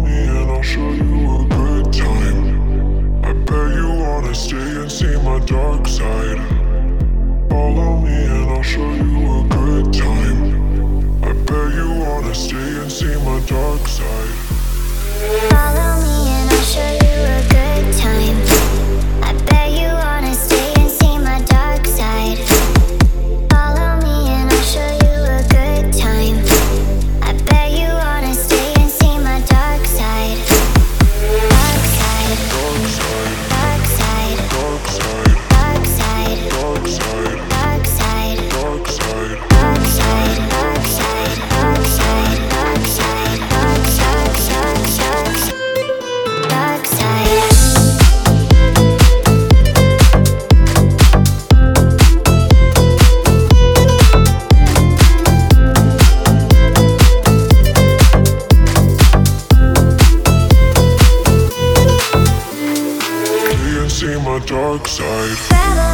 me and I'll show you a good time. I bet you wanna stay and see my dark side. Follow me and I'll show you a good time. I bet you wanna stay and see my dark side. Follow me and I'll show you a good time. I bet you wanna stay and see my dark side. Follow me and I'll show you a good time. I bet you wanna stay and see my dark side. Dark side. Dark side. Dark side. Dark side. Dark side. Dark side. Dark side. Dark side. Dark side. Dark side. Dark side. Dark side. Dark side. Stay and see my dark side. Travel